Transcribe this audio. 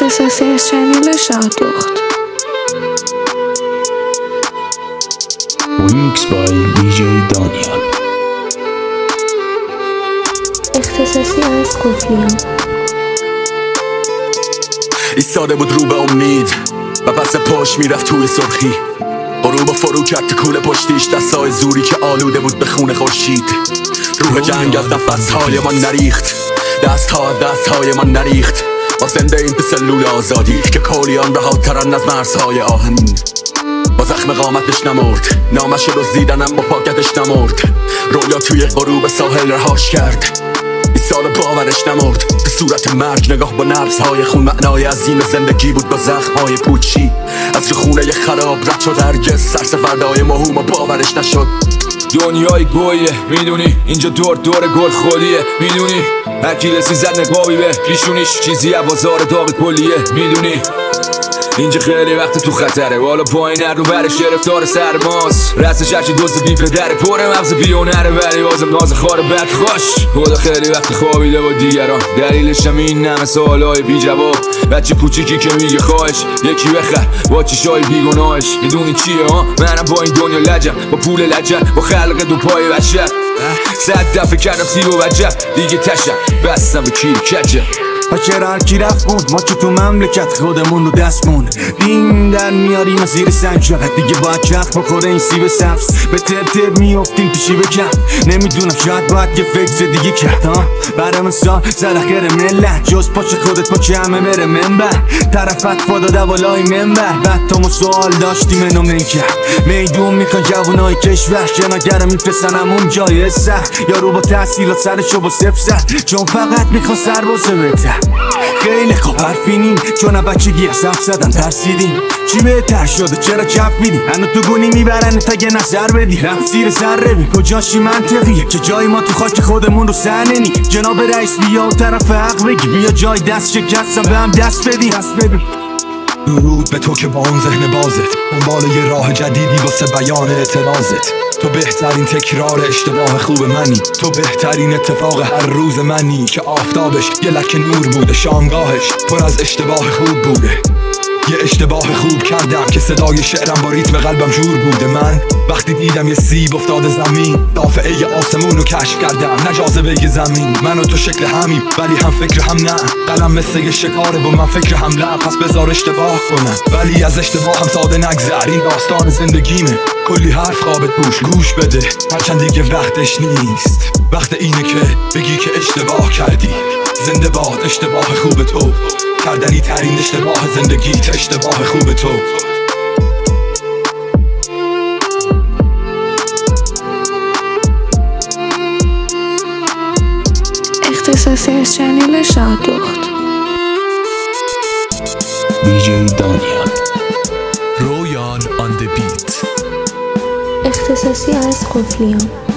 اختصاصی از چنل شادخت. Remix by DJ Daniel. اختصاصی از قفلیان. ایستاده بود رو به امید و پس پاش میرفت توی سرخی. غروب فرو کرد تو کوله پشتیش، دستای زوری که آلوده بود به خون خورشید. روح جنگ از نفسهای من نریخت، دستها از دستهای من نریخت. با زنده این تو سلول آزادی که کولیان رهاترن از مرزهای آهنین. با زخم قامتش نمرد، نامش رو دزدیدن اما پاکتش نمرد. رویا توی غروب ساحل رهاش کرد، ایستاد باورش نمرد. به صورت مرگ نگاه با نبضهای خون، معنای عظیم زندگی بود با زخمهای پوچی. از رو خونه ی خراب رد شد، هرگز سرسفردهای مهم و باورش نشد. دنیای گویه میدونی، اینجا دور گل خودیه میدونی. هرکی رسی زد نقابی به پیشونیش، چیزی بازار داغ کلیه میدونی. اینجا خیلی وقت تو خطره، والا پایین رو برش گرفتار سرماست. رستش هرچی دزد بی پدره، پر مغز بیونره ولی بازم ناز خار بد خوش. خدا خیلی وقت خوابیده با دیگران، دلیلش هم این همه سوالای بی جواب. بچه کوچیکی که میگه خواهش یکی بخر با چشای بیگناهش. میدونی چیه ها؟ منم با این دنیا لجم، با پول لجم، با خلق دو پای بشر. 100 دفعه کردم سیب و وجه دیگه تشم، بستم به کیر کجه. و چرا هرکی رفت بود، ما که تو مملکت خودمون رو دستمون دیم در میاریم از زیر سنگ. شاید دیگه باید چرخ بخوره این سیب سبز، به تب میافتیم تو چی بکن. نمیدونم شاید باید یه فکر دیگه کرد ها. برای مثال زدخیر ملت، جز پاچه خودت پاچه همه بره منبر. طرفت پاداده بالای منبر، بعد تا ما سوال داشتیم اینو من کرد. میدون میخوان جوانای کشور، شناگرم میفرستن همون جای سخت. یارو با تحصیلات سرشو با صفر زد، چون فقط میخوان سربازه بهتر. خیلی خوب حرفینیم، چون بچگی از حرف زدن ترسیدیم. چی بهتر شده چرا کف میدیم، هنو تو گونی میبرن تا یه نظر بدی. رفت زیر ذره بی کجاشی منطقیه که جای ما تو خاک خودمون رو سننی. جناب رئیس بیا و طرف حق بگی، بیا جای دست شکستم به هم دست بدی. درود به تو که با اون ذهن بازت دنبال یه راه جدیدی واسه بیان اعتراضت. تو بهترین تکرار اشتباه خوب منی، تو بهترین اتفاق هر روز منی. که آفتابش یه لکه نور بوده، شامگاهش پر از اشتباه خوب بوده. یه اشتباه خوب کردم که صدای شعرم با ریتم قلبم جور بوده. من وقتی دیدم یه سیب افتاده زمین، دافعه آسمون رو کشف کردم، نه جاذبه زمین. من و تو شکل همیم ولی هم فکر هم نه. قلم مثل یه شکاره و من فکر هم نه، پس بذار اشتباه کنم ولی از اشتباه هم ساده نگذر. این داستان زندگیمه، کلی حرف خوابت گوش بده. هرچند دیگه وقتش نیست، وقت اینه که بگی که اشتباه کردی. زنده باد اشتباه خوب تو، کردنی ترین اشتباه زندگیت اشتباه خوب تو. اختصاصی از چنل شادخت. DJ Daniel. رویان on the beat. اختصاصی از قفلیان.